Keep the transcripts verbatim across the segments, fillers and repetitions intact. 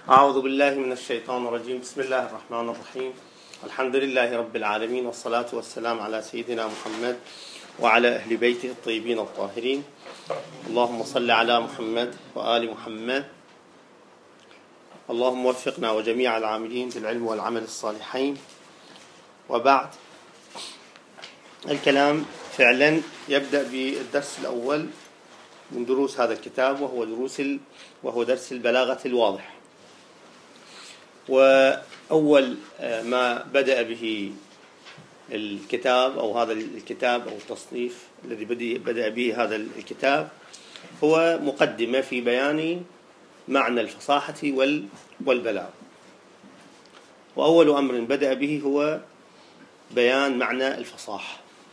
أعوذ بالله من الشيطان الرجيم. بسم الله الرحمن الرحيم. الحمد لله رب العالمين، والصلاة والسلام على سيدنا محمد وعلى أهل بيته الطيبين الطاهرين. اللهم صل على محمد وآل محمد. اللهم وفقنا وجميع العاملين بالعلم والعمل الصالحين. وبعد، الكلام فعلا يبدأ بالدرس الأول من دروس هذا الكتاب، وهو دروس ال... وهو درس البلاغة الواضح. وأول ما بدأ به الكتاب أو هذا الكتاب أو التصنيف الذي بدأ به هذا الكتاب هو مقدمة في بيان معنى الفصاحة والبلاغة. وأول أمر بدأ به هو بيان معنى الفصاحة.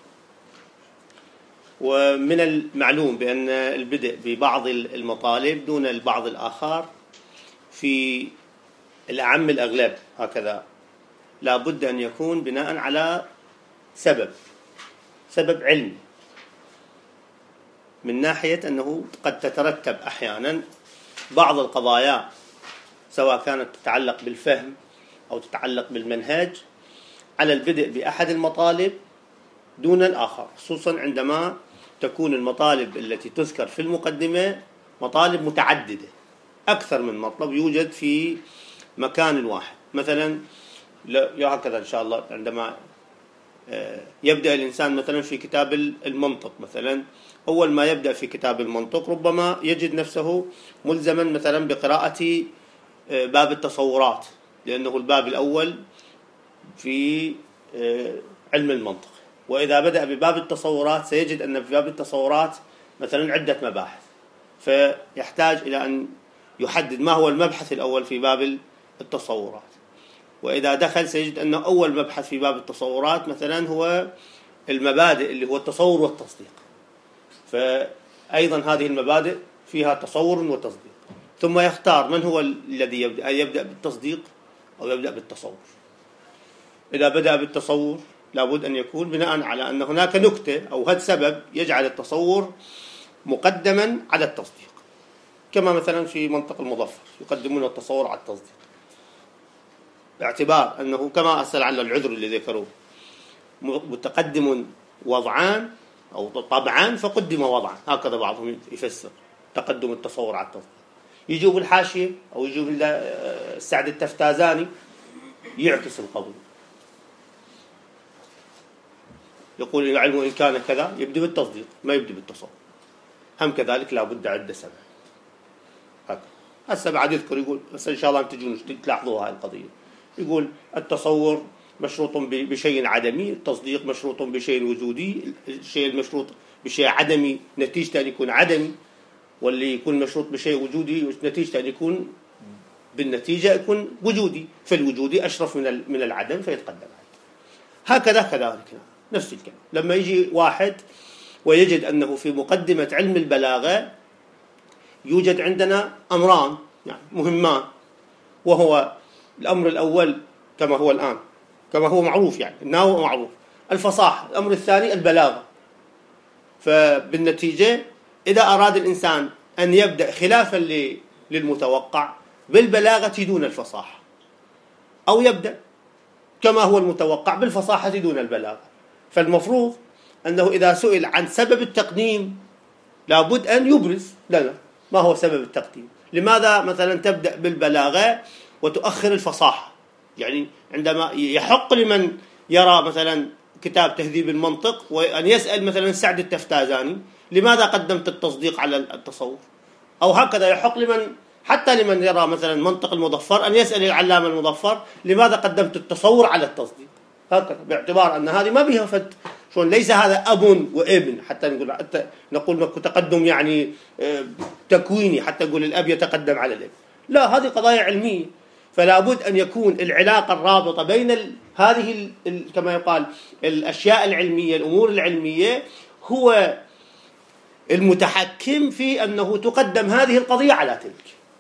ومن المعلوم بأن البدء ببعض المطالب دون البعض الآخر في الأعم الأغلب هكذا لا بد أن يكون بناء على سبب سبب علمي، من ناحية أنه قد تترتب أحيانا بعض القضايا سواء كانت تتعلق بالفهم أو تتعلق بالمنهج على البدء بأحد المطالب دون الآخر، خصوصا عندما تكون المطالب التي تذكر في المقدمة مطالب متعددة، أكثر من مطلب يوجد في مكان واحد. مثلا هكذا إن شاء الله عندما يبدأ الإنسان مثلا في كتاب المنطق، مثلا أول ما يبدأ في كتاب المنطق ربما يجد نفسه ملزما مثلا بقراءة باب التصورات، لأنه الباب الأول في علم المنطق. وإذا بدأ بباب التصورات سيجد أن في باب التصورات مثلا عدة مباحث، فيحتاج إلى أن يحدد ما هو المبحث الأول في باب التصورات. وإذا دخل سيجد أن أول مبحث في باب التصورات مثلا هو المبادئ اللي هو التصور والتصديق، فأيضا هذه المبادئ فيها تصور وتصديق، ثم يختار من هو الذي يبدأ يبدأ بالتصديق أو يبدأ بالتصور. إذا بدأ بالتصور لابد أن يكون بناء على أن هناك نكتة أو هذا سبب يجعل التصور مقدما على التصديق، كما مثلا في منطق المظفر يقدمون التصور على التصديق، باعتبار أنه كما أسأل عن العذر اللي ذكروه متقدم وضعان أو طبعان فقدم وضعا، هكذا بعضهم يفسر تقدم التصور على التصديق. يجوب الحاشية أو يجوب السعد التفتازاني يعكس القول، يقول العلم إن كان كذا يبدأ بالتصديق ما يبدأ بالتصور. هم كذلك لا بد عدة سبع، هكذا هسه بعد يذكر يقول بس إن شاء الله تجون تلاحظوا هاي القضية. يقول التصور مشروط بشيء عدمي، التصديق مشروط بشيء وجودي، الشيء المشروط بشيء عدمي نتيجة أن يكون عدمي، واللي يكون مشروط بشيء وجودي نتيجة أن يكون بالنتيجة يكون وجودي، فالوجودي أشرف من من العدم فيتقدم عليه. هكذا كذلك نفس الكلام لما يجي واحد ويجد أنه في مقدمة علم البلاغة يوجد عندنا أمران يعني مهمان، وهو الأمر الأول كما هو الآن كما هو معروف يعني إنه هو معروف الفصاحة، الأمر الثاني البلاغة. فبالنتيجة إذا أراد الإنسان أن يبدأ خلافا للمتوقع بالبلاغة دون الفصاحة، أو يبدأ كما هو المتوقع بالفصاحة دون البلاغة، فالمفروض أنه إذا سئل عن سبب التقديم لابد أن يبرز لنا ما هو سبب التقديم. لماذا مثلا تبدأ بالبلاغة وتؤخر الفصاحة؟ يعني عندما يحق لمن يرى مثلا كتاب تهذيب المنطق وأن يسأل مثلا سعد التفتازاني لماذا قدمت التصديق على التصور، أو هكذا يحق لمن حتى لمن يرى مثلا منطق المظفر أن يسأل العلامة المظفر لماذا قدمت التصور على التصديق، هكذا باعتبار أن هذه ما بها فد شلون، ليس هذا أب وابن حتى نقول حتى نقول تقدم يعني تكويني حتى نقول الأب يتقدم على الابن، لا، هذه قضايا علمية. فلا بد أن يكون العلاقة الرابطة بين ال... هذه ال... كما يقال الأشياء العلمية الأمور العلمية هو المتحكم في أنه تقدم هذه القضية على تلك.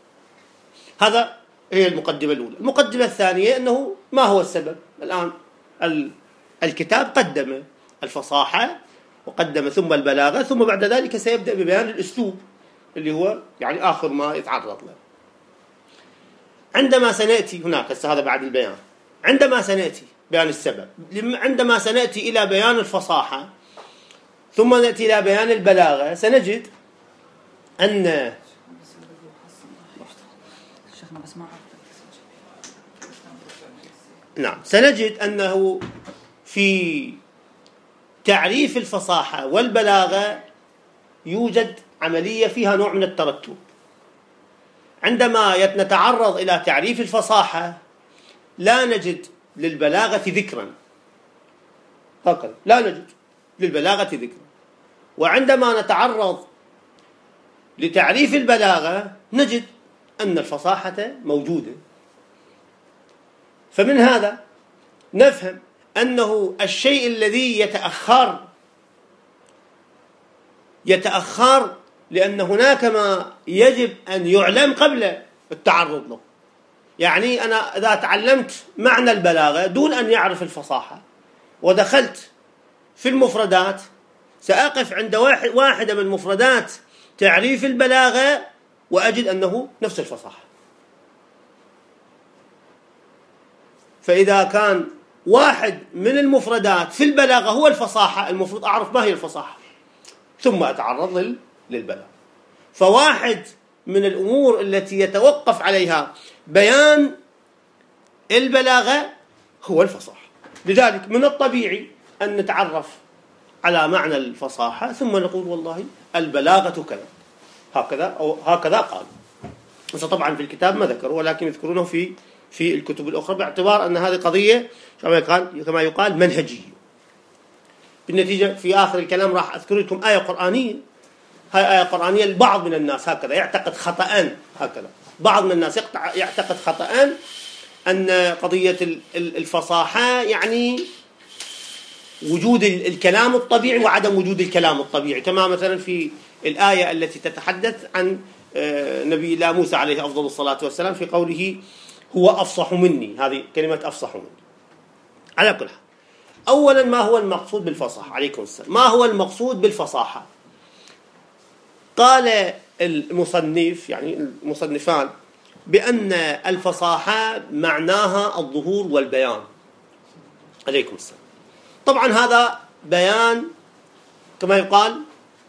هذا هي المقدمة الأولى. المقدمة الثانية أنه ما هو السبب. الآن ال... الكتاب قدم الفصاحة وقدم ثم البلاغة، ثم بعد ذلك سيبدأ ببيان الأسلوب اللي هو يعني آخر ما يتعرض له. عندما سنأتي هناك هذا بعد البيان، عندما سنأتي بيان السبب، عندما سنأتي إلى بيان الفصاحة ثم نأتي إلى بيان البلاغة، سنجد أن نعم سنجد أنه في تعريف الفصاحة والبلاغة يوجد عملية فيها نوع من الترتب. عندما نتعرض إلى تعريف الفصاحة لا نجد للبلاغة ذكرا، هكذا لا نجد للبلاغة ذكرا، وعندما نتعرض لتعريف البلاغة نجد أن الفصاحة موجودة. فمن هذا نفهم أنه الشيء الذي يتأخر يتأخر لأن هناك ما يجب أن يعلم قبل التعرض له. يعني أنا إذا تعلمت معنى البلاغة دون أن يعرف الفصاحة ودخلت في المفردات سأقف عند واحدة من مفردات تعريف البلاغة وأجد أنه نفس الفصاحة. فإذا كان واحد من المفردات في البلاغة هو الفصاحة، المفروض أعرف ما هي الفصاحة ثم أتعرض للبلاغة. فواحد من الأمور التي يتوقف عليها بيان البلاغة هو الفصاحة. لذلك من الطبيعي أن نتعرف على معنى الفصاحة ثم نقول والله البلاغة كذا، هكذا أو هكذا قال. بس طبعا في الكتاب ما ذكروا، ولكن يذكرونه في في الكتب الأخرى، باعتبار أن هذه قضية كما يقال كما يقال منهجية. بالنتيجة في آخر الكلام راح أذكر لكم آية قرآنية. هاي آية قرآنية لبعض من الناس هكذا يعتقد خطأ، هكذا بعض من الناس يعتقد خطأ أن قضية الفصاحة يعني وجود الكلام الطبيعي وعدم وجود الكلام الطبيعي، كما مثلا في الآية التي تتحدث عن نبي الله موسى عليه أفضل الصلاة والسلام في قوله هو أفصح مني، هذه كلمة أفصح مني. على كل حال، أولا ما هو المقصود بالفصاحة؟ عليكم السلام. ما هو المقصود بالفصاحة؟ قال المصنف يعني المصنفان بأن الفصاحة معناها الظهور والبيان. عليكم السلام. طبعا هذا بيان كما يقال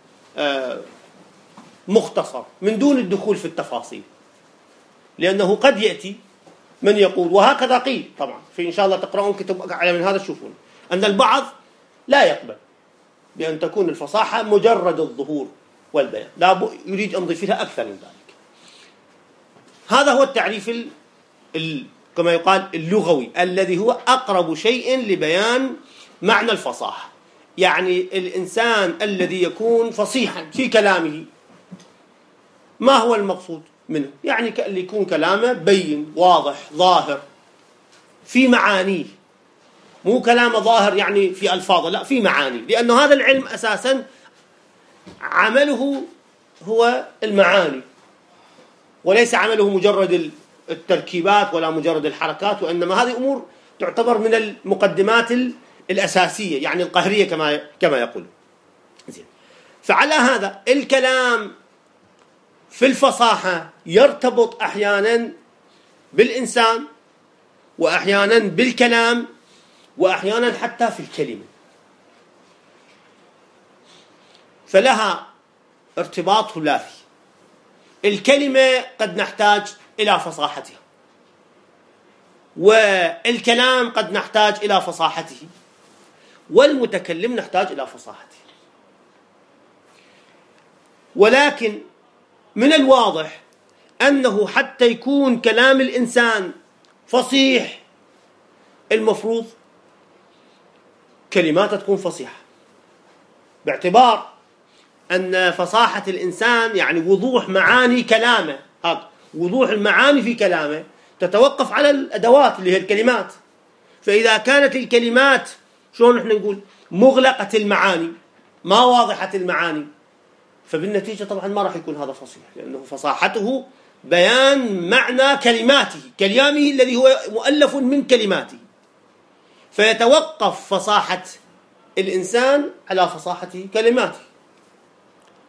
مختصر من دون الدخول في التفاصيل، لأنه قد يأتي من يقول، وهكذا قيل طبعا في إن شاء الله تقرؤون كتب على من هذا تشوفون أن البعض لا يقبل بأن تكون الفصاحة مجرد الظهور والبيان، لا يريد أن نضيف لها أكثر من ذلك. هذا هو التعريف ال... ال... كما يقال اللغوي الذي هو أقرب شيء لبيان معنى الفصاحة. يعني الإنسان الذي يكون فصيحا في كلامه ما هو المقصود منه؟ يعني اللي يكون كلامه بين واضح ظاهر في معانيه، مو كلامه ظاهر يعني في ألفاظه، لا في معاني، لأنه هذا العلم أساسا عمله هو المعاني وليس عمله مجرد التركيبات ولا مجرد الحركات، وإنما هذه أمور تعتبر من المقدمات الأساسية يعني القهرية كما كما يقول. زين. فعلى هذا الكلام في الفصاحة يرتبط أحيانا بالإنسان وأحيانا بالكلام وأحيانا حتى في الكلمة، فلها ارتباط ثلاثي. الكلمة قد نحتاج إلى فصاحتها، والكلام قد نحتاج إلى فصاحته، والمتكلم نحتاج إلى فصاحته. ولكن من الواضح أنه حتى يكون كلام الإنسان فصيح المفروض كلماته تكون فصيحة، باعتبار أن فصاحة الإنسان يعني وضوح معاني كلامه، هذا وضوح المعاني في كلامه تتوقف على الأدوات اللي هي الكلمات. فإذا كانت الكلمات شلون نحن نقول مغلقة المعاني ما واضحة المعاني، فبالنتيجة طبعا ما راح يكون هذا فصيح، لأنه فصاحته بيان معنى كلماته، كلامه الذي هو مؤلف من كلماته، فيتوقف فصاحة الإنسان على فصاحة كلماته.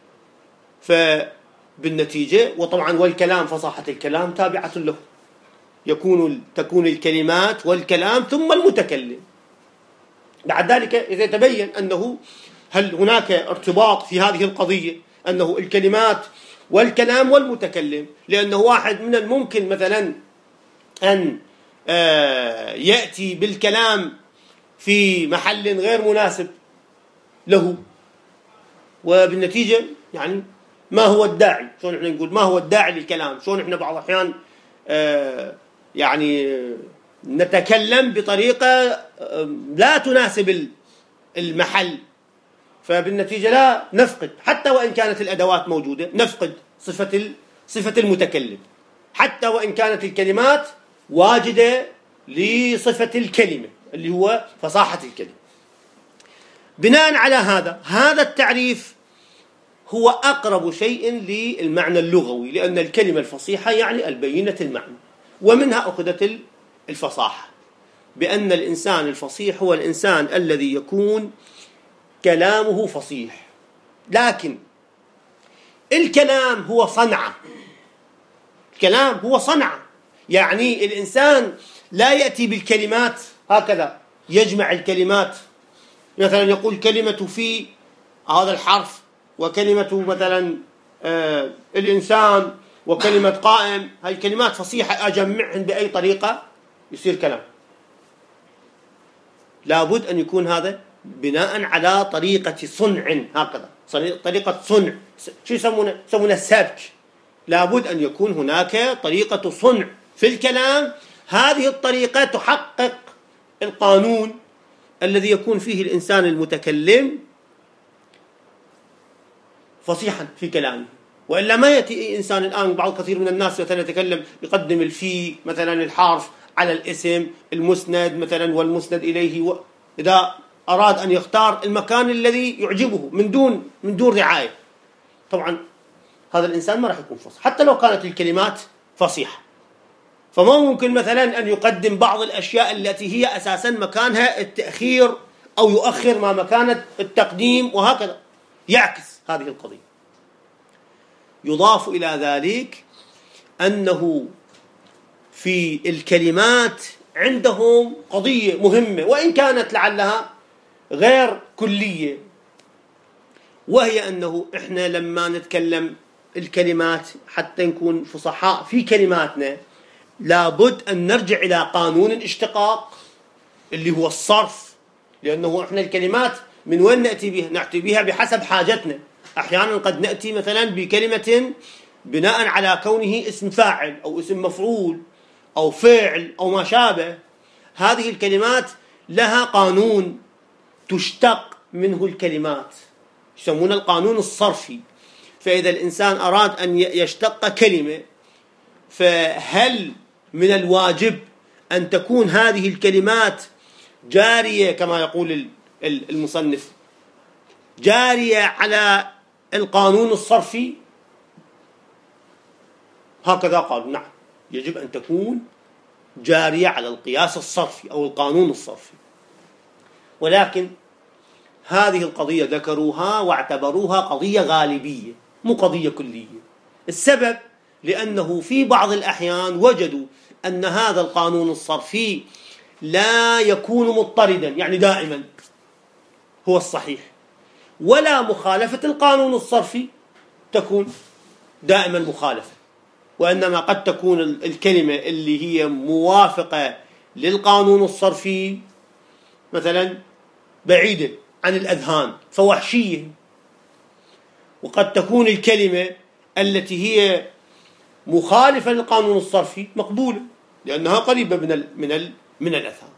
فبالنتيجة وطبعا والكلام فصاحة الكلام تابعة له، يكون تكون الكلمات والكلام ثم المتكلم. بعد ذلك إذا تبين أنه هل هناك ارتباط في هذه القضية أنه الكلمات والكلام والمتكلم، لأنه واحد من الممكن مثلا أن يأتي بالكلام في محل غير مناسب له، وبالنتيجة يعني ما هو الداعي؟ شلون احنا نقول ما هو الداعي للكلام؟ شلون احنا بعض الأحيان يعني نتكلم بطريقة لا تناسب المحل، فبالنتيجة لا نفقد حتى وإن كانت الأدوات موجودة، نفقد صفة صفة المتكلم حتى وإن كانت الكلمات واجدة لصفة الكلمة اللي هو فصاحة الكلمة. بناء على هذا هذا التعريف هو أقرب شيء للمعنى اللغوي، لأن الكلمة الفصيحة يعني البينة المعنى، ومنها أخذت الفصاحة، بأن الإنسان الفصيح هو الإنسان الذي يكون كلامه فصيح. لكن الكلام هو صنعة، الكلام هو صنعة، يعني الإنسان لا يأتي بالكلمات هكذا يجمع الكلمات، مثلا يقول كلمة في هذا الحرف، وكلمة مثلا آه الإنسان، وكلمة قائم، هاي الكلمات فصيحة أجمعهن بأي طريقة يصير كلام. لابد أن يكون هذا بناء على طريقة صنع، هكذا طريقة صنع، شو يسمونه؟ يسمونه السبك. لابد أن يكون هناك طريقة صنع في الكلام، هذه الطريقة تحقق القانون الذي يكون فيه الإنسان المتكلم فصيحا في كلامه. وإلا ما يأتي إنسان الآن، بعض كثير من الناس مثلا يتكلم يقدم الفي مثلا الحرف على الاسم المسند مثلا والمسند إليه، و... إذا أراد أن يختار المكان الذي يعجبه من دون من دون رعاية، طبعا هذا الإنسان ما راح يكون فصيح حتى لو كانت الكلمات فصيحة. فما ممكن مثلا أن يقدم بعض الأشياء التي هي أساسا مكانها التأخير أو يؤخر ما مكانت التقديم، وهكذا يعكس هذه القضية. يضاف إلى ذلك أنه في الكلمات عندهم قضية مهمة وإن كانت لعلها غير كلية، وهي أنه إحنا لما نتكلم الكلمات حتى نكون فصحاء في كلماتنا لابد أن نرجع إلى قانون الاشتقاق اللي هو الصرف، لأنه إحنا الكلمات من وين نأتي بها؟ نأتي بها بحسب حاجتنا. أحيانا قد نأتي مثلا بكلمة بناء على كونه اسم فاعل أو اسم مفعول أو فعل أو ما شابه، هذه الكلمات لها قانون تشتق منه الكلمات، يسمونه القانون الصرفي. فإذا الإنسان أراد أن يشتق كلمة، فهل من الواجب أن تكون هذه الكلمات جارية كما يقول المصنف جارية على القانون الصرفي؟ هكذا قالوا نعم، يجب أن تكون جارية على القياس الصرفي أو القانون الصرفي. ولكن هذه القضية ذكروها واعتبروها قضية غالبية مو قضية كلية. السبب لأنه في بعض الأحيان وجدوا أن هذا القانون الصرفي لا يكون مضطردا، يعني دائما هو الصحيح، ولا مخالفة القانون الصرفي تكون دائما مخالفة، وإنما قد تكون الكلمة اللي هي موافقة للقانون الصرفي مثلا بعيدة عن الأذهان فوحشية، وقد تكون الكلمة التي هي مخالفة للقانون الصرفي مقبولة لأنها قريبة من ال من ال من الأذهان.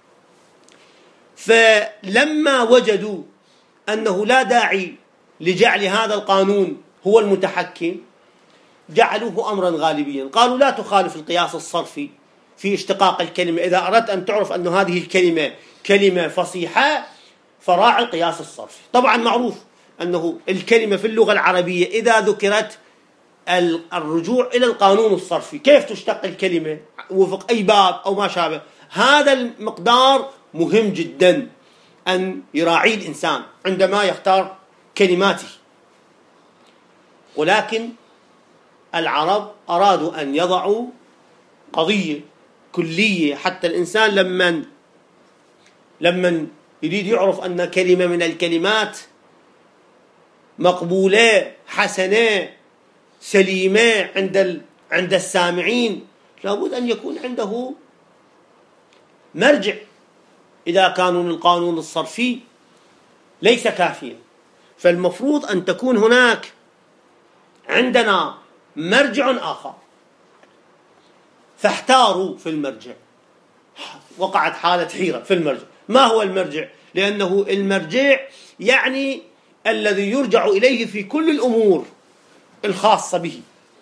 فلما وجدوا أنه لا داعي لجعل هذا القانون هو المتحكم جعلوه أمرا غالبيا، قالوا لا تخالف القياس الصرفي في اشتقاق الكلمة. إذا أردت أن تعرف أن هذه الكلمة كلمة فصيحة فراعي القياس الصرفي. طبعا معروف أنه الكلمة في اللغة العربية إذا ذكرت الرجوع إلى القانون الصرفي كيف تشتق الكلمة وفق أي باب أو ما شابه، هذا المقدار مهم جدا أن يراعيه الإنسان عندما يختار كلماته. ولكن العرب أرادوا أن يضعوا قضية كلية، حتى الإنسان لما لما يريد يعرف أن كلمة من الكلمات مقبولة حسنة سليمة عند عند السامعين، لابد أن يكون عنده مرجع. إذا كان القانون الصرفي ليس كافيا، فالمفروض أن تكون هناك عندنا مرجع آخر. فاحتاروا في المرجع، وقعت حالة حيرة في المرجع. ما هو المرجع؟ لأنه المرجع يعني الذي يرجع إليه في كل الأمور الخاصة به.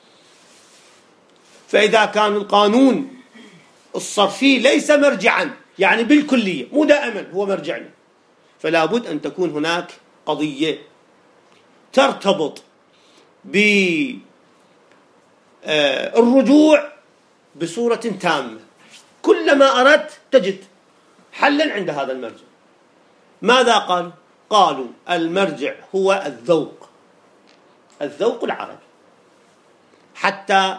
فإذا كان القانون الصرفي ليس مرجعا يعني بالكلية، مو دائما هو مرجعنا، فلا بد أن تكون هناك قضية ترتبط بالرجوع بصورة تامة. كلما أردت تجد حلا عند هذا المرجع. ماذا قالوا؟ قالوا المرجع هو الذوق، الذوق العربي. حتى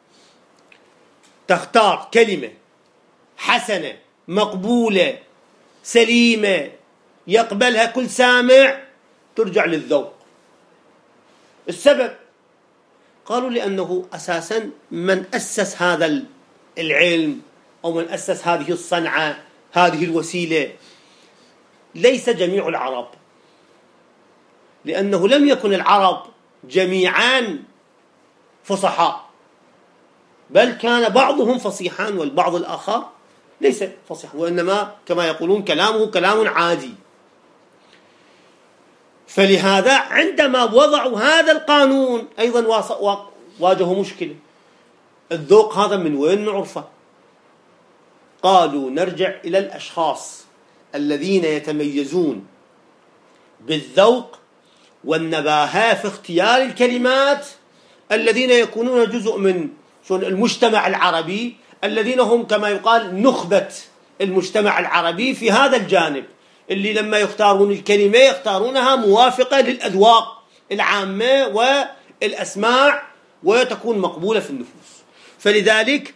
تختار كلمة حسنة مقبولة سليمة يقبلها كل سامع، ترجع للذوق. السبب قالوا لأنه أساسا من أسس هذا العلم أو من أسس هذه الصنعة هذه الوسيلة ليس جميع العرب، لأنه لم يكن العرب جميعا فصحاء، بل كان بعضهم فصيحا والبعض الآخر ليس فصيحا، وإنما كما يقولون كلامه كلام عادي. فلهذا عندما وضعوا هذا القانون أيضا واجهوا مشكلة. الذوق هذا من وين نعرفه؟ قالوا نرجع إلى الأشخاص الذين يتميزون بالذوق والنباهة في اختيار الكلمات، الذين يكونون جزء من المجتمع العربي، الذين هم كما يقال نخبة المجتمع العربي في هذا الجانب، اللي لما يختارون الكلمة يختارونها موافقة للأذواق العامة والأسماع وتكون مقبولة في النفوس. فلذلك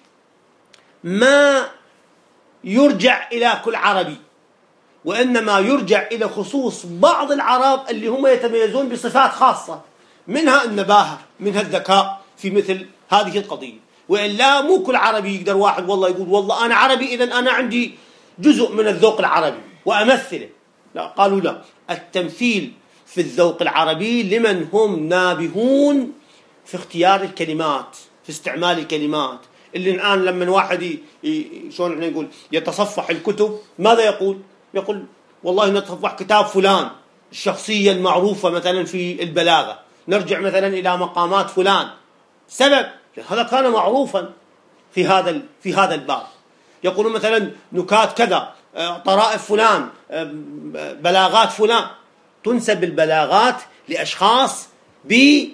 ما يرجع إلى كل عربي، وإنما يرجع إلى خصوص بعض العرب اللي هم يتميزون بصفات خاصة، منها النباهة، منها الذكاء في مثل هذه القضية. وإلا مو كل عربي يقدر واحد والله يقول والله أنا عربي إذن أنا عندي جزء من الذوق العربي وأمثله. لا، قالوا لا، التمثيل في الذوق العربي لمن هم نابهون في اختيار الكلمات، في استعمال الكلمات. اللي الآن لما واحد شلون احنا نقول يتصفح الكتب، ماذا يقول؟ يقول والله نتصفح كتاب فلان الشخصية المعروفة مثلا في البلاغة، نرجع مثلا إلى مقامات فلان. سبب هذا كان معروفا في هذا في هذا الباب. يقولون مثلا نكات كذا، طرائف فلان، بلاغات فلان. تنسب البلاغات لأشخاص ب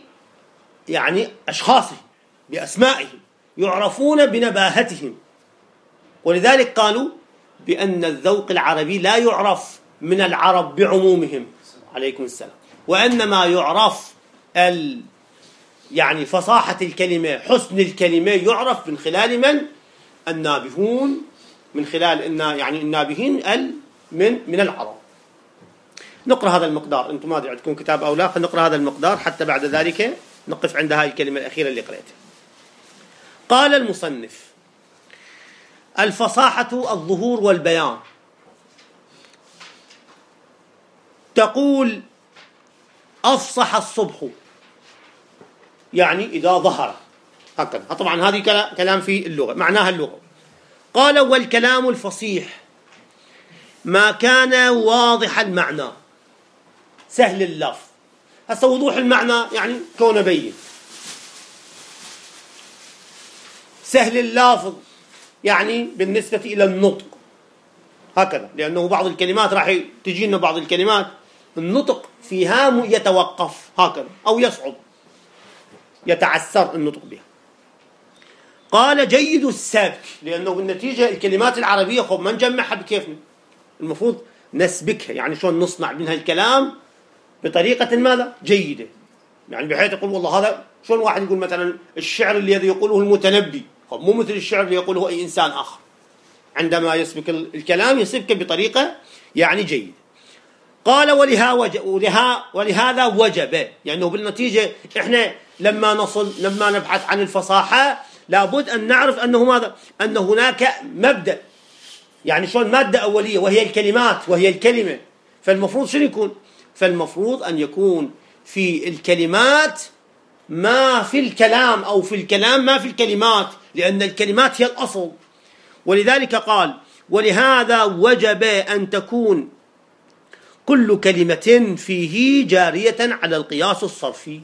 يعني أشخاصهم بأسمائهم، يعرفون بنباهتهم. ولذلك قالوا بأن الذوق العربي لا يعرف من العرب بعمومهم عليكم السلام، وإنما يعرف ال يعني فصاحة الكلمة، حسن الكلمة يعرف من خلال من؟ النابهون، من خلال إن يعني النابهين ال من من العرب. نقرأ هذا المقدار، أنتم ما أدري عندكم كتاب أو لا، فنقرأ هذا المقدار حتى بعد ذلك نقف عند هذه الكلمة الأخيرة اللي قرأتها. قال المصنف: الفصاحة الظهور والبيان. تقول أفصح الصبح، يعني إذا ظهر هكذا. طبعا هذه كلام في اللغة، معناها اللغة. قال: والكلام الفصيح ما كان واضح المعنى سهل اللفظ. هسه وضوح المعنى يعني كونه بين، سهل اللفظ يعني بالنسبة إلى النطق هكذا، لأنه بعض الكلمات راح تجي لنا بعض الكلمات النطق فيها يتوقف هكذا أو يصعب، يتعسر النطق بها. قال: جيد السبك، لأنه بالنتيجة الكلمات العربية خب ما نجمعها بكيفنا، المفروض نسبكها، يعني شلون نصنع منها الكلام بطريقة ماذا؟ جيدة، يعني بحيث يقول والله هذا شلون واحد يقول مثلا الشعر الذي يقوله المتنبي خب مو مثل الشعر اللي يقوله أي إنسان آخر، عندما يسبك الكلام يسبك بطريقة يعني جيدة. قال ولها وجب ولها ولهذا وجب، يعني بالنتيجة إحنا لما نصل لما نبحث عن الفصاحة لابد أن نعرف أنه ماذا؟ أن هناك مبدأ، يعني شلون مادة أولية وهي الكلمات وهي الكلمة. فالمفروض شنو يكون؟ فالمفروض أن يكون في الكلمات ما في الكلام، أو في الكلام ما في الكلمات، لأن الكلمات هي الأصل. ولذلك قال ولهذا وجب أن تكون كل كلمة فيه جارية على القياس الصرفي.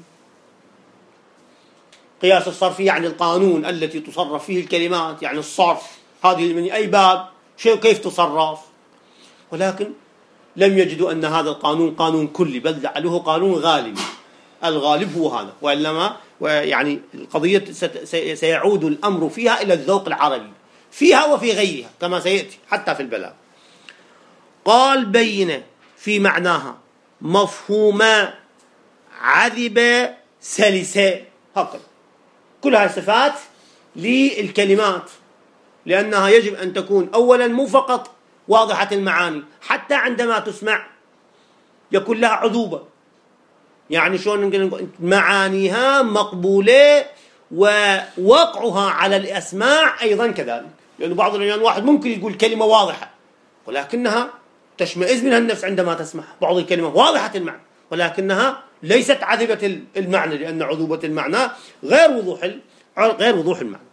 قياس الصرفي يعني القانون التي تصرف فيه الكلمات، يعني الصرف، هذه من أي باب شيء كيف تصرف. ولكن لم يجدوا أن هذا القانون قانون كلي، بل جعلوه قانون غالب. الغالب هو هذا، وإنما يعني القضية سيعود الأمر فيها إلى الذوق العربي فيها وفي غيرها كما سيأتي حتى في البلاغة. قال بين في معناها مفهومة عذبة سلسة، هكذا كل هذه صفات للكلمات، لأنها يجب أن تكون أولا مو فقط واضحة المعاني، حتى عندما تسمع يكون لها عذوبة، يعني شلون معانيها مقبولة ووقعها على الأسماع أيضا كذلك. لأن بعض الأحيان واحد ممكن يقول كلمة واضحة ولكنها تشمئز منها النفس عندما تسمعها. بعض الكلمة واضحة المعنى ولكنها ليست عذبة المعنى، لأن عذوبة المعنى غير وضوح غير وضوح المعنى.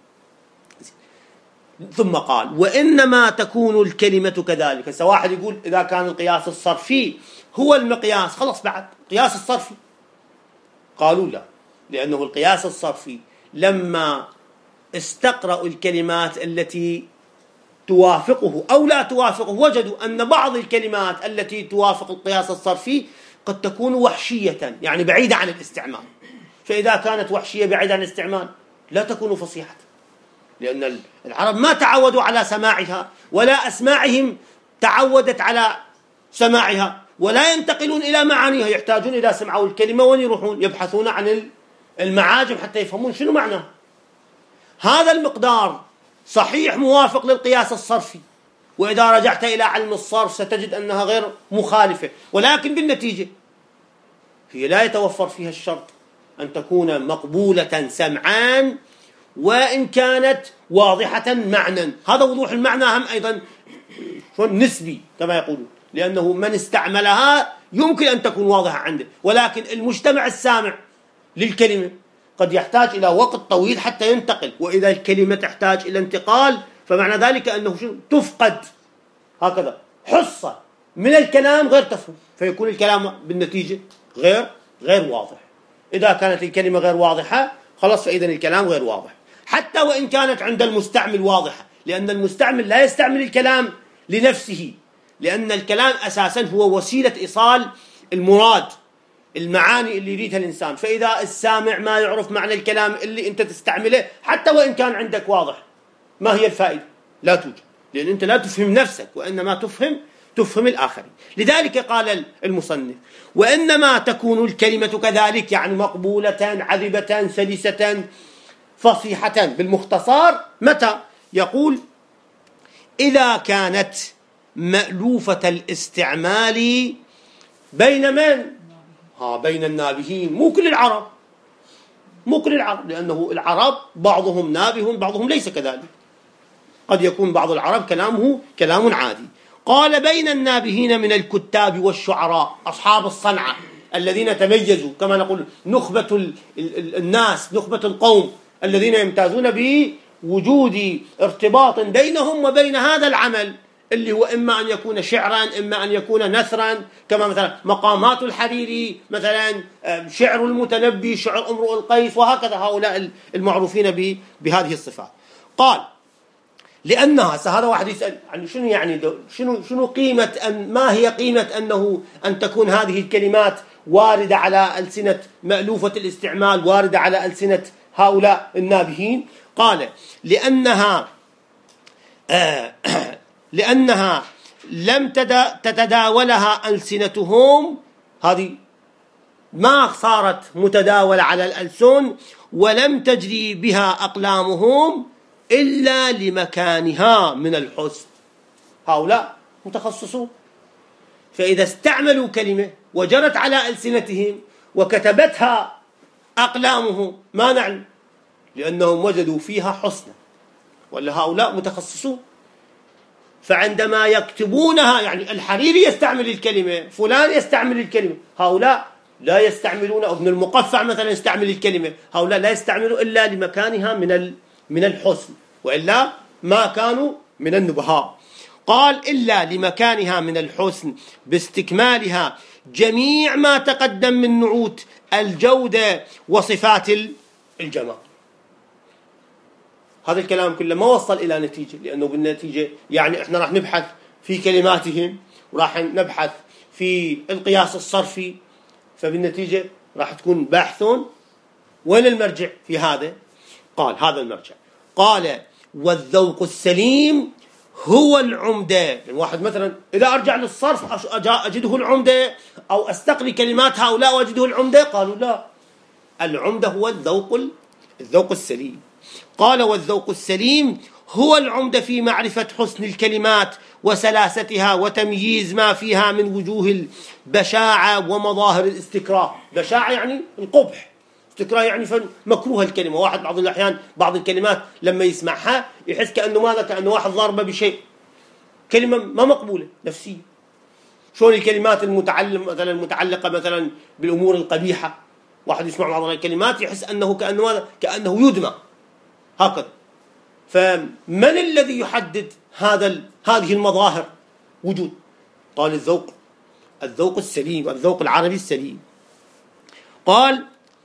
ثم قال وإنما تكون الكلمة كذلك. هسه واحد يقول إذا كان القياس الصرفي هو المقياس خلص بعد قياس الصرفي. قالوا لا، لأنه القياس الصرفي لما استقرأوا الكلمات التي توافقه أو لا توافقه وجدوا أن بعض الكلمات التي توافق القياس الصرفي قد تكون وحشية، يعني بعيدة عن الاستعمال. فإذا كانت وحشية بعيدة عن الاستعمال لا تكون فصيحة، لأن العرب ما تعودوا على سماعها ولا أسماعهم تعودت على سماعها، ولا ينتقلون إلى معانيها، يحتاجون إذا سمعوا الكلمة وين يروحون؟ يبحثون عن المعاجم حتى يفهمون شنو معناه. هذا المقدار صحيح موافق للقياس الصرفي، وإذا رجعت إلى علم الصرف ستجد أنها غير مخالفة، ولكن بالنتيجة هي لا يتوفر فيها الشرط أن تكون مقبولة سمعان وإن كانت واضحة معنى. هذا وضوح المعنى هم أيضا نسبي كما يقولون، لأنه من استعملها يمكن أن تكون واضحة عنده، ولكن المجتمع السامع للكلمة قد يحتاج إلى وقت طويل حتى ينتقل، وإذا الكلمة تحتاج إلى انتقال فمعنى ذلك أنه تفقد هكذا حصة من الكلام غير تفهم، فيكون الكلام بالنتيجة غير غير واضح. إذا كانت الكلمة غير واضحة خلاص فإذا الكلام غير واضح، حتى وإن كانت عند المستعمل واضحة، لأن المستعمل لا يستعمل الكلام لنفسه، لأن الكلام أساسا هو وسيلة إيصال المراد، المعاني اللي يريدها الإنسان. فإذا السامع ما يعرف معنى الكلام اللي أنت تستعمله حتى وإن كان عندك واضح، ما هي الفائدة؟ لا توجد، لأن أنت لا تفهم نفسك وإنما تفهم تفهم الآخرين. لذلك قال المصنف وإنما تكون الكلمة كذلك، يعني مقبولة عذبة سلسة فصيحة. بالمختصر متى؟ يقول إذا كانت مألوفة الاستعمال بين من؟ ها بين النابهين، مو كل العرب، مو كل العرب، لأنه العرب بعضهم نابه بعضهم ليس كذلك، قد يكون بعض العرب كلامه كلام عادي. قال بين النابهين من الكتاب والشعراء، أصحاب الصنعة الذين تميزوا، كما نقول نخبة الناس، نخبة القوم الذين يمتازون بوجود ارتباط بينهم وبين هذا العمل اللي هو إما أن يكون شعرا إما أن يكون نثرا، كما مثلا مقامات الحريري، مثلا شعر المتنبي، شعر امرؤ القيس، وهكذا هؤلاء المعروفين بهذه الصفات. قال لأنها، هذا واحد يسأل يعني شنو يعني شنو شنو قيمة أن ما هي قيمة أنه أن تكون هذه الكلمات واردة على ألسنة مألوفة الاستعمال، واردة على ألسنة هؤلاء النابهين. قال لأنها آه لأنها لم تتداولها ألسنتهم، هذه ما صارت متداولة على الألسن، ولم تجري بها أقلامهم إلا لمكانها من الحسن. هؤلاء متخصصون، فإذا استعملوا كلمة وجرت على ألسنتهم وكتبتها أقلامهم ما نعلم، لأنهم وجدوا فيها حسنا، ولا هؤلاء متخصصون. فعندما يكتبونها، يعني الحريري يستعمل الكلمة، فلان يستعمل الكلمة، هؤلاء لا يستعملون، ابن المقفع مثلا يستعمل الكلمة، هؤلاء لا يستعملوا إلا لمكانها من من الحسن، وإلا ما كانوا من النبهاء. قال إلا لمكانها من الحسن باستكمالها جميع ما تقدم من نعوت الجودة وصفات الجمال. هذا الكلام كله ما وصل إلى نتيجة، لأنه بالنتيجة يعني إحنا راح نبحث في كلماتهم وراح نبحث في القياس الصرفي، فبالنتيجة راح تكون باحثون. وين المرجع في هذا؟ قال هذا المرجع، قال والذوق السليم هو العمدة. يعني واحد مثلا إذا أرجع للصرف أجده العمدة، أو أستقري كلمات هؤلاء وأجده العمدة، قالوا لا، العمدة هو الذوق الذوق السليم. قال والذوق السليم هو العمدة في معرفة حسن الكلمات وسلاستها وتمييز ما فيها من وجوه البشاعة ومظاهر الاستكراه. بشاعة يعني القبح، استكراه يعني مكروه الكلمة. واحد بعض الأحيان بعض الكلمات لما يسمعها يحس كأنه ماذا، كأنه واحد ضاربه بشيء، كلمة ما مقبولة نفسيا. شلون الكلمات المتعلم مثلا المتعلقة مثلا بالأمور القبيحة، واحد يسمع بعض الكلمات يحس أنه كأنه ماذا، كأنه يدمى هكذا. فمن الذي يحدد هذا هذه المظاهر وجود؟ قال الذوق الذوق السليم، الذوق العربي السليم. قال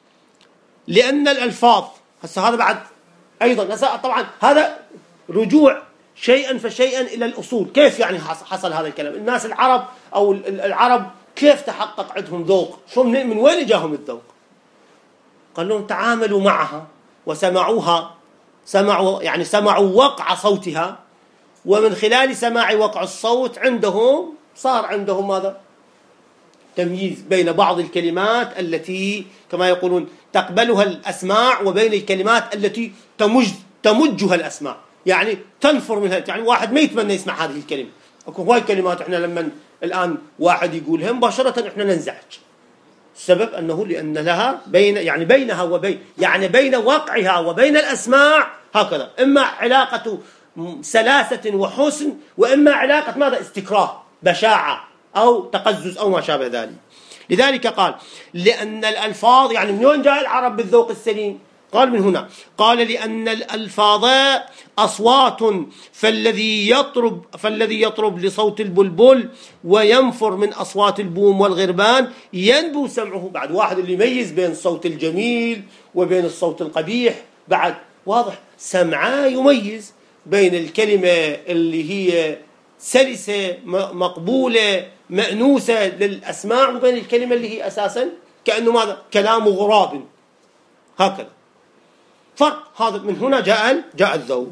لأن الألفاظ، هسه هذا بعد أيضا هسه طبعا هذا رجوع شيئا فشيئا إلى الأصول. كيف يعني حصل هذا الكلام؟ الناس العرب أو العرب كيف تحقق عندهم ذوق؟ شو من وين جاهم الذوق؟ قال لهم تعاملوا معها وسمعوها، سمعوا يعني سمعوا وقع صوتها، ومن خلال سماع وقع الصوت عندهم صار عندهم ماذا؟ تمييز بين بعض الكلمات التي كما يقولون تقبلها الأسماع، وبين الكلمات التي تمج تمجها الأسماع، يعني تنفر منها. يعني واحد ما يتمنى يسمع هذه الكلمة. اكو هواي كلمات احنا لما الآن واحد يقولها مباشرة احنا ننزعج. السبب أنه لأن لها بين يعني بينها وبين يعني بين وقعها وبين الأسماع هكذا، إما علاقة سلاسة وحسن، وإما علاقة ماذا؟ استكراه، بشاعة أو تقزز أو ما شابه ذلك. لذلك قال لأن الألفاظ، يعني من وين جاء العرب بالذوق السليم؟ قال من هنا، قال لأن الألفاظ أصوات، فالذي يطرب فالذي يطرب لصوت البلبل وينفر من أصوات البوم والغربان ينبو سمعه. بعد واحد اللي يميز بين الصوت الجميل وبين الصوت القبيح، بعد واضح سمعه يميز بين الكلمة اللي هي سلسة مقبولة مأنوسة للأسماع وبين الكلمة اللي هي أساسا كأنه ماذا؟ كلام غراب هكذا. فرق هذا، من هنا جاء جاء الذوق.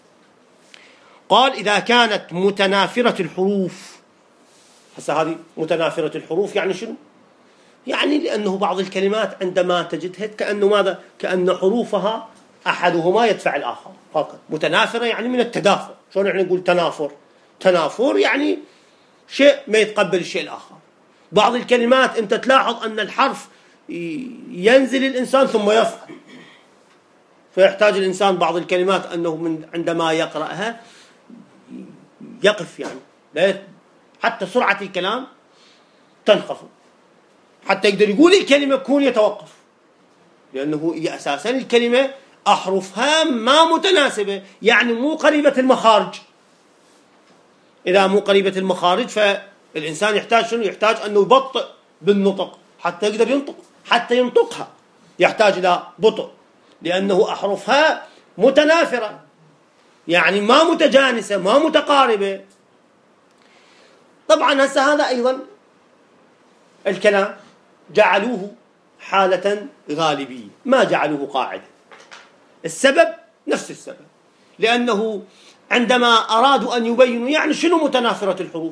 قال إذا كانت متنافرة الحروف، هسه هذه متنافرة الحروف يعني شنو؟ يعني لأنه بعض الكلمات عندما تجدها كأنه ماذا؟ كأن حروفها أحدهما يدفع الآخر فقط. متنافرة يعني من التدافع. شلون احنا نقول تنافر؟ تنافر يعني شيء ما يتقبل الشيء الآخر. بعض الكلمات أنت تلاحظ أن الحرف ينزل الإنسان ثم يصعد، فيحتاج الإنسان بعض الكلمات أنه من عندما يقرأها يقف، يعني لا حتى سرعة الكلام تنخفض حتى يقدر يقول الكلمة يكون يتوقف، لأنه هي أساسا الكلمة أحرفها ما متناسبة، يعني مو قريبة المخارج. إذا مو قريبة المخارج فالإنسان يحتاج شنو؟ يحتاج أنه يبطئ بالنطق حتى يقدر ينطق، حتى ينطقها يحتاج إلى بطء، لأنه أحرفها متنافرة، يعني ما متجانسة ما متقاربة. طبعا هسه هذا أيضا الكلام جعلوه حالة غالبية، ما جعلوه قاعدة. السبب نفس السبب، لأنه عندما أرادوا أن يبينوا يعني شنو متنافرة الحروف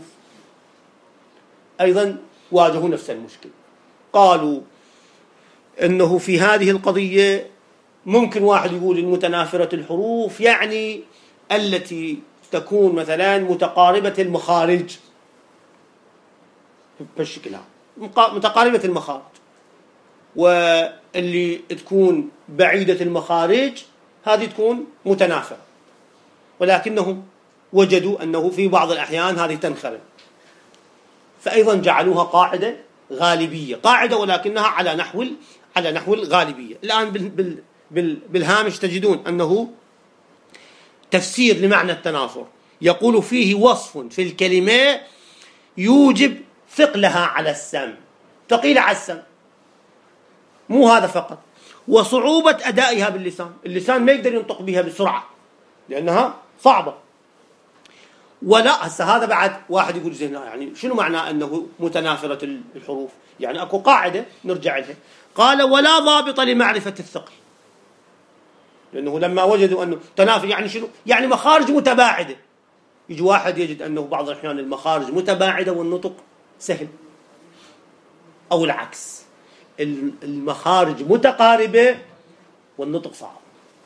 أيضا واجهوا نفس المشكلة. قالوا أنه في هذه القضية ممكن واحد يقول المتنافرة الحروف يعني التي تكون مثلا متقاربة المخارج بالشكل هذا، متقاربة المخارج، واللي تكون بعيدة المخارج هذه تكون متنافرة، ولكنهم وجدوا أنه في بعض الأحيان هذه تنخرم، فأيضا جعلوها قاعدة غالبية، قاعدة ولكنها على نحو على نحو الغالبية. الآن بال بال بالهامش تجدون أنه تفسير لمعنى التنافر يقول فيه وصف في الكلمة يوجب ثقلها على السمع، ثقيلة على السمع، مو هذا فقط، وصعوبة أدائها باللسان، اللسان ما يقدر ينطق بها بسرعة لأنها صعبة. ولا هسه هذا بعد واحد يقول زين يعني شنو معنى أنه متنافرة الحروف؟ يعني أكو قاعدة نرجع لها، قال ولا ضابط لمعرفة الثقل، لأنه لما وجدوا أنه تنافر يعني شنو؟ يعني مخارج متباعدة، يجي واحد يجد أنه بعض الأحيان المخارج متباعدة والنطق سهل، أو العكس المخارج متقاربة والنطق صعب،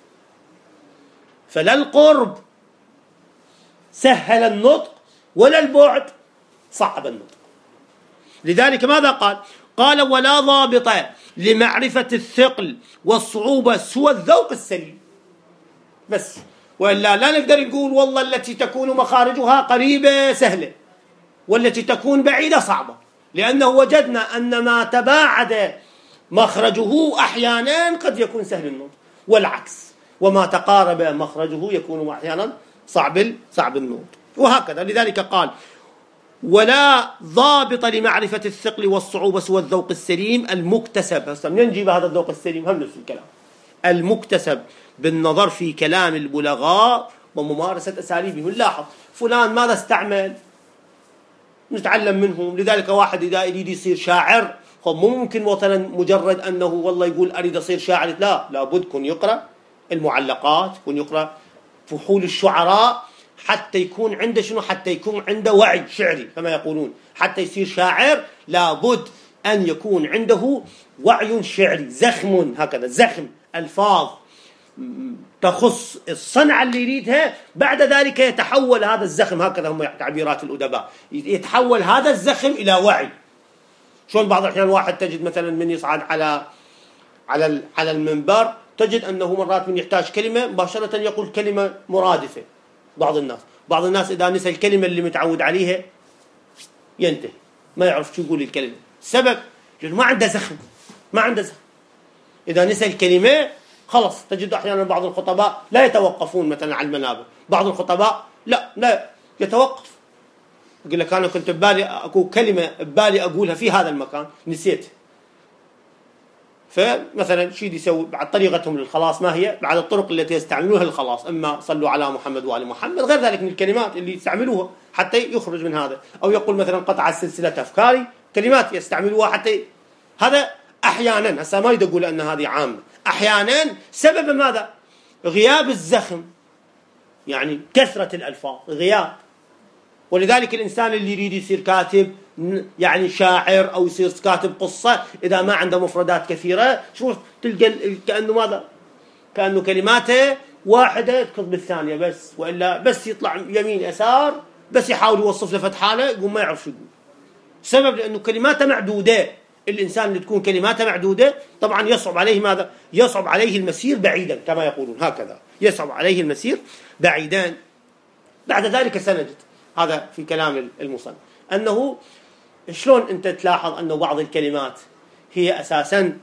فلا القرب سهل النطق ولا البعد صعب النطق. لذلك ماذا قال؟ قال ولا ضابط لمعرفة الثقل والصعوبة سوى الذوق السليم بس، وإلا لا نقدر نقول والله التي تكون مخارجها قريبة سهلة والتي تكون بعيدة صعبة، لأنه وجدنا أن ما تباعد مخرجه أحيانا قد يكون سهل النطق، والعكس، وما تقارب مخرجه يكون أحيانا صعب صعب النطق، وهكذا. لذلك قال ولا ضابط لمعرفة الثقل والصعوبة سوى الذوق السليم المكتسب. هسه من نجيب هذا الذوق السليم؟ هم نفس الكلام، المكتسب بالنظر في كلام البلغاء وممارسة أساليبهم. نلاحظ فلان ماذا استعمل، نتعلم منهم. لذلك واحد إذا يريد يصير شاعر مو ممكن مثلا مجرد أنه والله يقول أريد أصير شاعر، لا، لابد كن يقرأ المعلقات، كن يقرأ فحول الشعراء، حتى يكون عنده شنو؟ حتى يكون عنده وعي شعري كما يقولون. حتى يصير شاعر لابد أن يكون عنده وعي شعري، زخم، هكذا زخم ألفاظ تخص الصنعة اللي يريدها، بعد ذلك يتحول هذا الزخم، هكذا هم تعبيرات الأدباء، يتحول هذا الزخم إلى وعي. شلون بعض الأحيان واحد تجد مثلا من يصعد على على على المنبر تجد أنه مرات من يحتاج كلمة مباشرة يقول كلمة مرادفة. بعض الناس بعض الناس إذا نسى الكلمة اللي متعود عليها ينتهي، ما يعرف شو يقول الكلمة. السبب لأنه ما عنده زخم، ما عنده زخم. إذا نسى الكلمة خلص. تجد أحيانا بعض الخطباء لا يتوقفون مثلا على المنابر، بعض الخطباء لا لا يتوقف، يقول لك أنا كنت ببالي أكو كلمة ببالي أقولها في هذا المكان نسيت. فمثلا شيء يسوي بعد طريقتهم للخلاص، ما هي بعد الطرق التي يستعملونها للخلاص، إما صلوا على محمد وآل محمد، غير ذلك من الكلمات اللي يستعملوها حتى يخرج من هذا. أو يقول مثلا قطع سلسلة أفكاري، كلمات يستعملوها حتى هذا أحيانا. هسا ما يقول أن هذه عامة، أحيانا سبب ماذا؟ غياب الزخم، يعني كثرة الألفاظ، غياب. ولذلك الإنسان اللي يريد يصير كاتب يعني شاعر أو يصير كاتب قصة، إذا ما عنده مفردات كثيرة شوف تلقى كأنه ماذا؟ كأنه كلماته واحدة تكتب بالثانية بس، وإلا بس يطلع يمين يسار، بس يحاول يوصف له فتحاله يقول ما يعرف شو يقول. سبب لأنه كلماته معدودة. الإنسان اللي تكون كلماته معدودة طبعا يصعب عليه ماذا؟ يصعب عليه المسير بعيدا كما يقولون، هكذا يصعب عليه المسير بعيدا. بعد ذلك سنجد هذا في كلام المصنف أنه شلون أنت تلاحظ أنه بعض الكلمات هي أساسا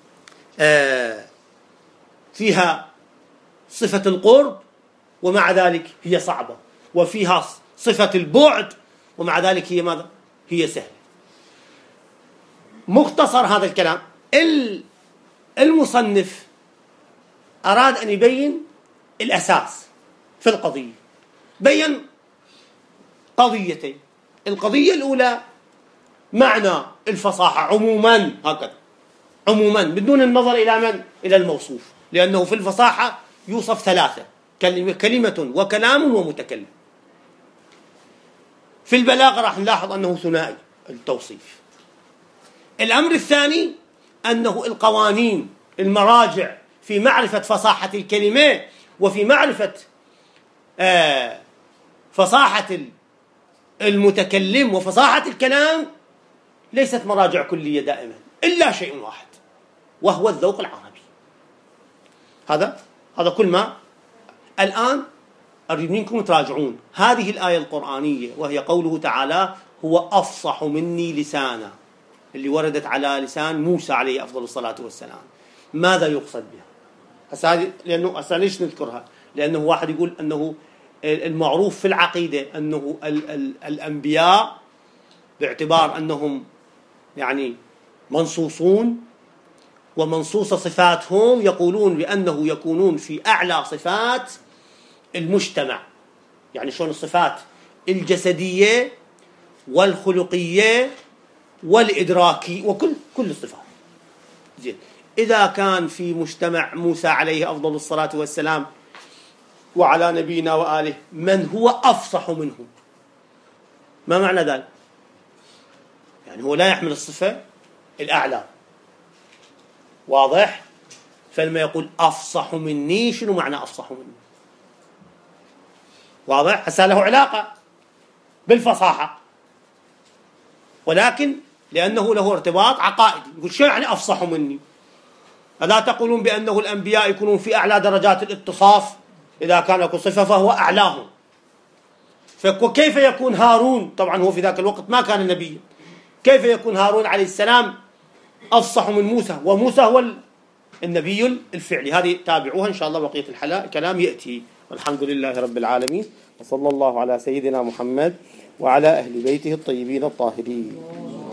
فيها صفة القرب ومع ذلك هي صعبة، وفيها صفة البعد ومع ذلك هي ماذا؟ هي سهلة. مختصر هذا الكلام، المصنف أراد أن يبين الأساس في القضية. بين قضيتين. القضية الأولى معنى الفصاحة عموما، هكذا عموما بدون النظر إلى من؟ إلى الموصوف، لأنه في الفصاحة يوصف ثلاثة: كلمة, كلمة وكلام ومتكلم. في البلاغة راح نلاحظ أنه ثنائي التوصيف. الأمر الثاني أنه القوانين، المراجع في معرفة فصاحة الكلمة وفي معرفة آه فصاحة المتكلم وفصاحة الكلام ليست مراجع كلية دائما إلا شيء واحد، وهو الذوق العربي. هذا هذا كل ما الآن أريد منكم تراجعون هذه الآية القرآنية، وهي قوله تعالى: هو أفصح مني لسانا، اللي وردت على لسان موسى عليه أفضل الصلاة والسلام. ماذا يقصد بها؟ هسه لأنه هسه ليش نذكرها؟ لأنه واحد يقول أنه المعروف في العقيدة أنه ال ال الأنبياء باعتبار أنهم يعني منصوصون ومنصوص صفاتهم، يقولون بأنه يكونون في أعلى صفات المجتمع. يعني شلون الصفات الجسدية والخلقية والإدراكي وكل كل الصفات. زين، إذا كان في مجتمع موسى عليه أفضل الصلاة والسلام وعلى نبينا وآله من هو أفصح منه، ما معنى ذلك؟ يعني هو لا يحمل الصفة الأعلى، واضح؟ فلما يقول أفصح مني، شنو معنى أفصح مني؟ واضح؟ هسه له علاقة بالفصاحة، ولكن لأنه له ارتباط عقائدي. يقول شو يعني أفصح مني؟ ألا تقولون بأنه الأنبياء يكونون في أعلى درجات الاتصاف؟ إذا كان لكم صفة فهو أعلاهم. فكيف يكون هارون، طبعا هو في ذاك الوقت ما كان نبيا، كيف يكون هارون عليه السلام أفصح من موسى وموسى هو النبي الفعلي؟ هذه تابعوها إن شاء الله، بقية الكلام يأتي. والحمد لله رب العالمين، وصلى الله على سيدنا محمد وعلى أهل بيته الطيبين الطاهرين.